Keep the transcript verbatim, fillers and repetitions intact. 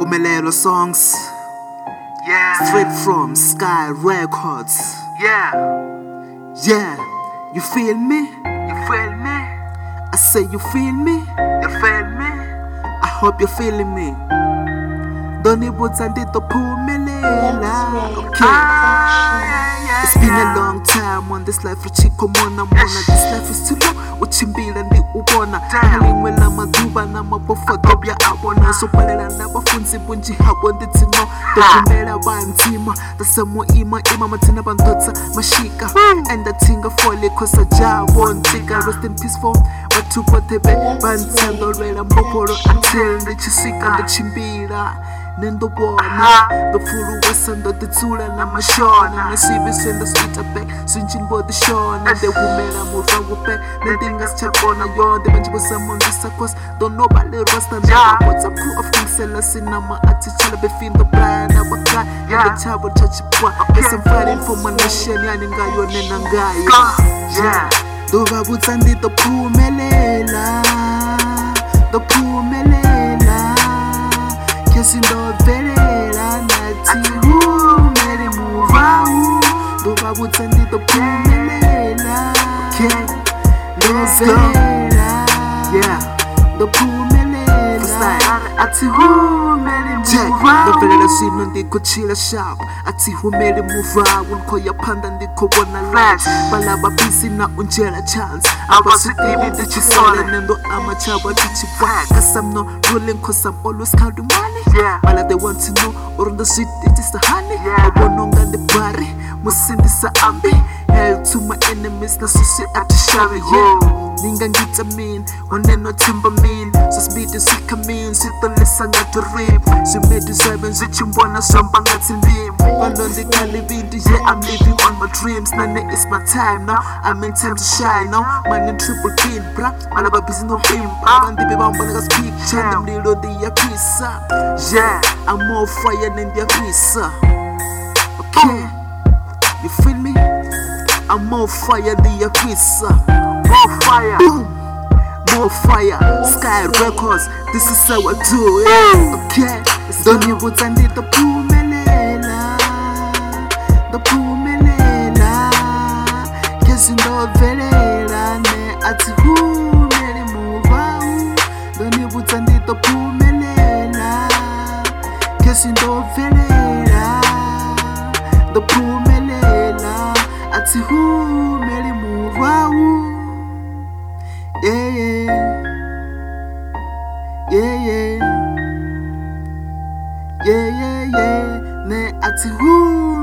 Bumelelo songs, Yeah, straight from Sky Records. yeah, Yeah, you feel me? you feel me? I say you feel me? You feel me? I hope you're feeling me. Donibutsa nditophumelela. Okay. Ah, yeah, yeah, It's been a yeah. long time on this life, Richiko mona mona. This life is too long, uchimbila ndi ubona. Damn. Lingwe la maduba na mabofa dobya abona. So palela na bafunzi bunji habo nditino. Dojimela bantima, the samo ima ima matina bandotsa mashika. And the tinga fole kosa jabo ntiga. Rest in peace for watupo tebe bantando rela mboporo until ndichisika ndichimbila. Nendo bona, the furu wasando the tula na mashona. Na sibi senda sweeta back, swinching body shona. The women move out back, the thing is check on a yawn. The bench was someone this across, don't know about the rest and Yeah. what's a proof of things sellers in my attitude. Be fin the blind, I was glad. Yeah. The child touch it. Yes, I'm fighting for my nation, yaninga yon and Go. Yeah, Dova butsandi to pumelela, to pumelela. Kesindo velela nati umeli muvau. Dova butsandi to pumelela. Let's go. Velela, yeah. to pumelela. Ati humeli Check. muvau. Novelela sino ndiko chila sharp. Ati humeli muvau. Nko ya panda ndiko wana life. Flash. Balaba busy na unjela chance. Abasitivi ndichisole. Nendo amachaba chichibwa. Cause I'm not ruling cause I'm always counting money. Yeah. All they want to know or on the street it is the honey. Yeah. Abononga the bari. Musindisa ambi. Hell to my enemies. Na susi ati shari. Yeah. Ninga ngita mean. Oneno timba mean. So speed is sika mean. Sito lisa ngatu rip. Si made seven. Zichimbwana samba ngati ndim. Balondi kali bindi. Yeah, I'm living on my dreams. Nane it's my time now. I'm in time to shine now. Man in triple beam, bra. Malaba busy no beam. Bandi be bamba nigga speak. Chandam lilo di ya pizza. Yeah, I'm more fire than their pizza. Okay, you feel me? I'm more fire than your pizza. more fire. Boom, more fire. Sky Records, this is how I do it. Okay, don't you put on the pumelela, the pumelela. Kesindo velela ne ati humeli muvau. Don't you put on the pumelela, kesindo velela, the pumelela ati humeli muvau. Yeah, yeah, yeah, yeah, yeah, yeah, yeah. Ne ati hu